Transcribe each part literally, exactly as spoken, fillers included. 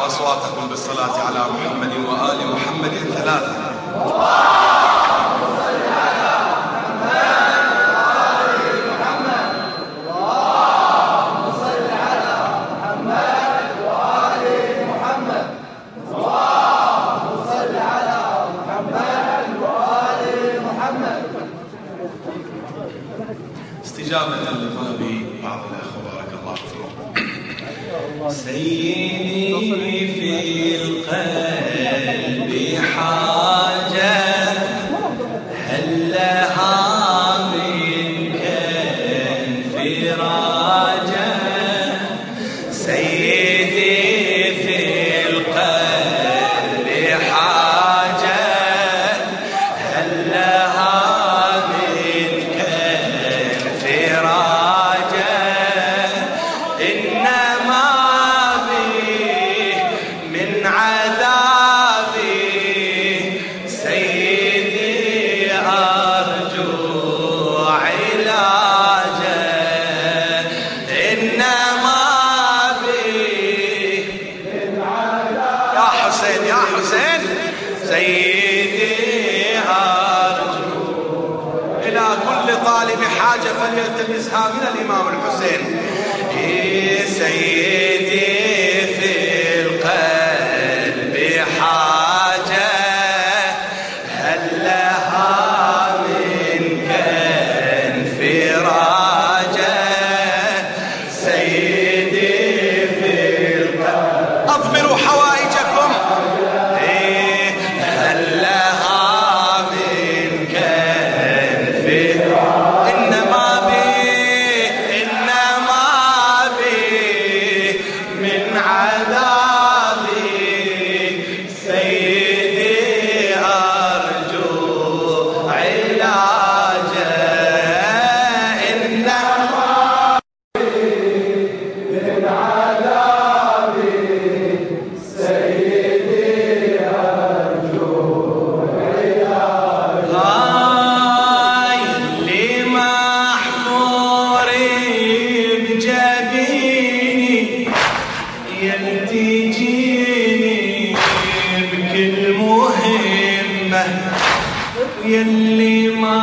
أصواتكم بالصلاة على محمد وآل محمد ثلاثة. اللهم صل على محمد وآل محمد. اللهم صل على محمد وآل محمد. اللهم صل على محمد وآل محمد. استجابة لطلب بعض الأخوة بارك الله فيكم. سيدي في القلب حاجة هل لها منك انفراجة. سيدي في القلب حاجة هل لها منك انفراجة. إنما من عذابي سيدي أرجو علاجه. إنما بي من عذابي يا حسين يا حسين سيدي أرجو. إلى كل طالب حاجة فليلتمسها من الإمام الحسين. سيدي في القلب حاجة هل لها منك انفراجة. سيدي في القلب أضمروا حوائجكم هل لها منك انفراجة. إنما عذابي سيدي أرجو علاجه. إنما من عذابي سيدي أرجو علاجه. هاي اللي محفور بجبيني يلتجيني بكل مهمة ويلي ما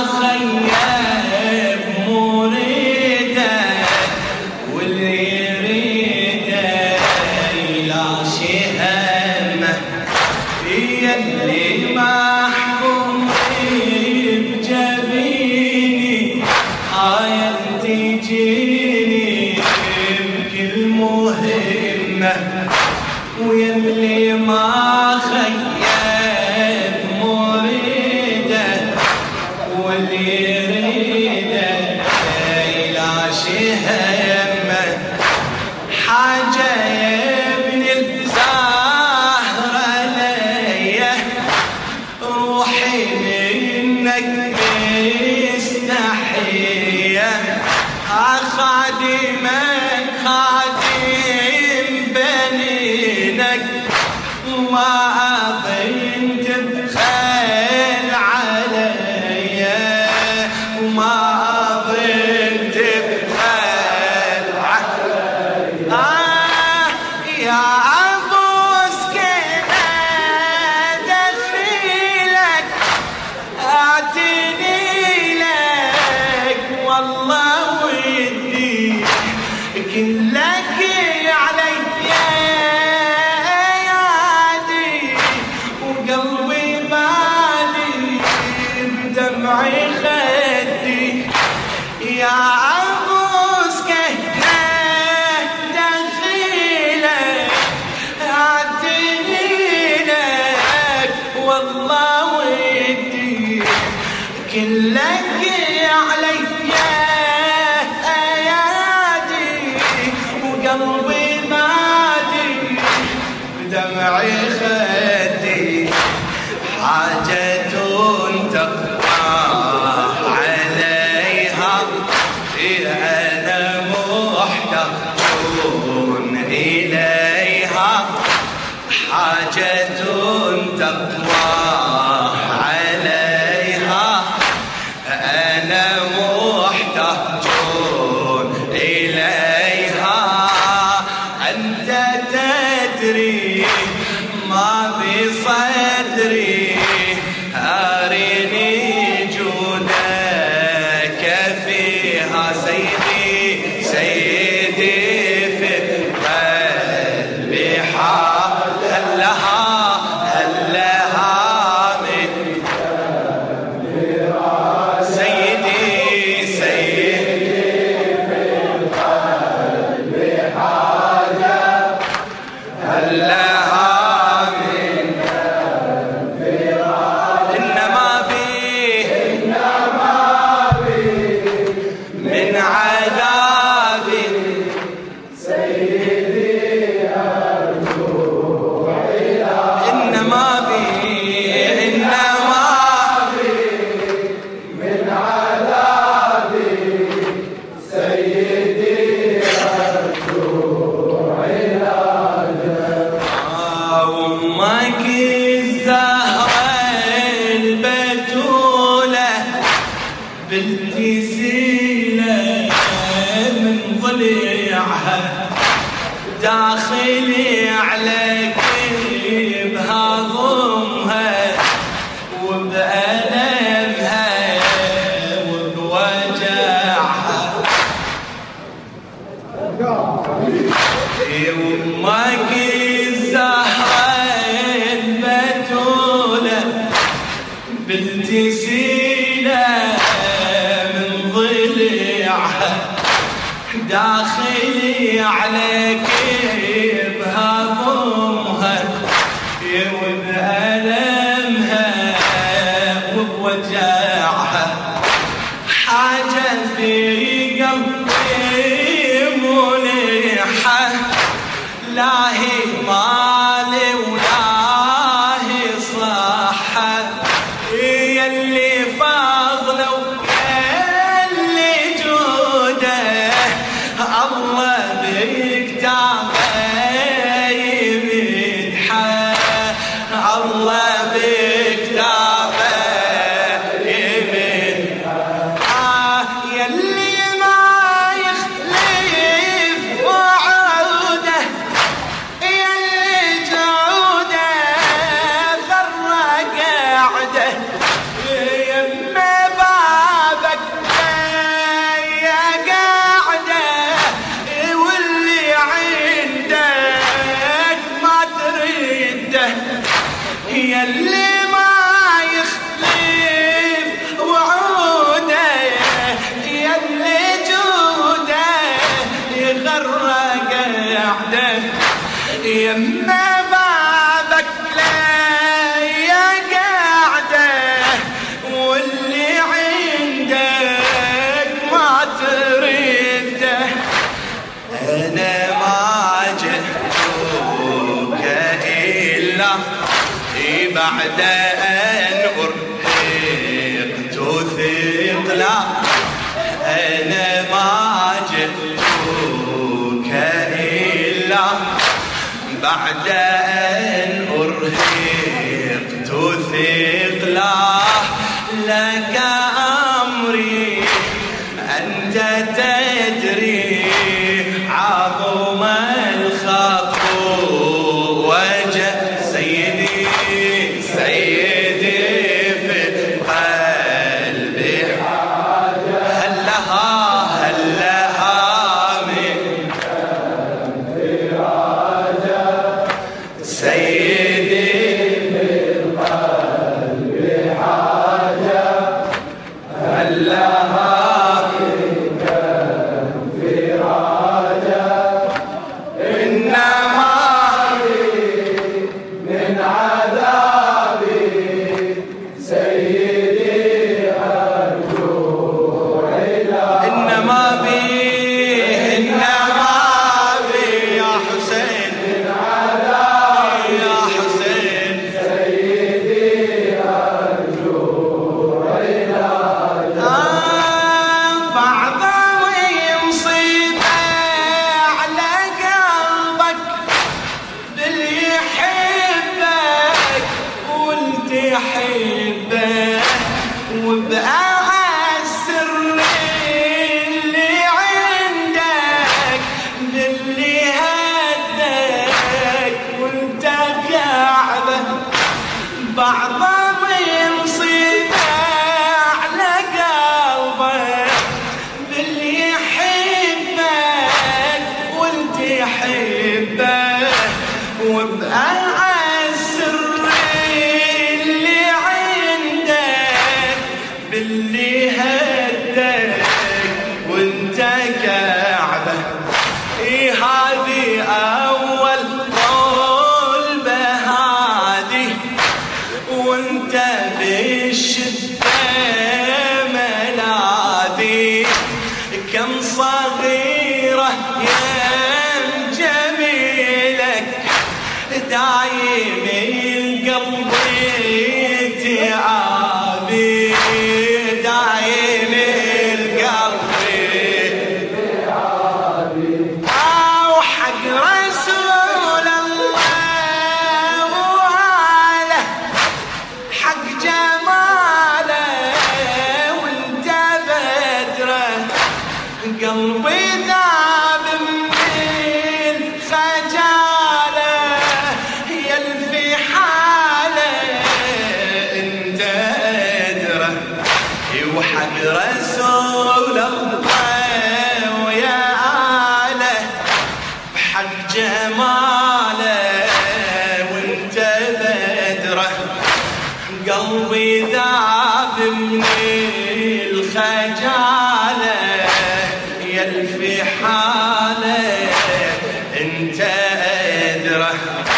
خيب مريده واللي يريده يلاشي همه. يلي محكوم بجبيني آية تجيني بكل مهمة ويلي ما خيب مريده واللي يريده يلاشي همه. حاجة يا ابن الزهرة ليا روحي منك مستحية. خادمك خادم بنينك ما أظن تبخل عليا وما أظن تبخل عليا. آه يا أبو سكينة دخيلك أعتني لك والله ودي كلك علي يادي وقلبي بالي بدمعي خدي. يا أبو سكينة دخيلك أعتني لك والله ودي كلك علي قلبي نادي بدمعي خدي. حاجة تقطع عليها أنا محتاج إليها. حاجة تقوى عليها أنا محتاج إليها. أنت تدري داخلي عليك بهضمها وبألمها وبوجعها وامك الزهرة البتولة بنت سينا من ضلعها داخلي عليك بهضمها وبألمها وبوجعها حاجة في قلبي ملحة لا هي مالي ولا هي صحة يلي فاضلة ويلي جودة الله بكتابه يمدحه الله بكتابه يمدحه آه يلي ما يخلف وعوده يلي جوده غرق قعده يما بابك يا قاعده واللي عندك ما تريده يلي ما يخلف وعوده يلي جوده يغرق قعده يما بابك لا يا قاعده واللي عندك ما تريده انا ما جئتك الا بعد ان ارهقت ثقلا انا ما جئتك الا بعد ان ارهقت ثقلا لك امري انت تدري عظم الخطو وجه سيدي سيدي في قلبي حاجة هل لها هل لها منك انفراجة سيدي في القلب حاجة هل لها منك انفراجة إنما من عذابي سيدي أرجو علاج إنما بي إنما بي يا حسين من عذابي يا حسين سيدي أرجو علاج آه بعض مصيبة على قلبك باللي يحبك وانت يحبه وبأعز اللي عندك باللي هدك وانت كعبه بعض مصيبة على قلبك باللي يحبك وانت يحبه وبأعز اللي عندك باللي هدك وانت كعبه ايه هذه اول قول بهادي وانت بالشدة ملاذي كم صغيرة يا حق جماله وانت بدره قلبي ذاب من الخجاله يلفي حاله انت ادره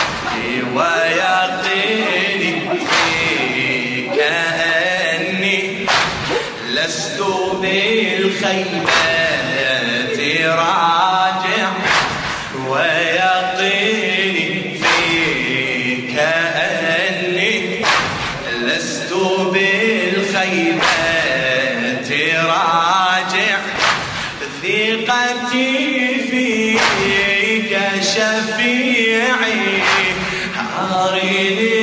ويقيني فيك اني لست بالخيبه راجع ويقيني فيك أني لست بالخيبة راجع ثقتي فيك شفيعي عاريني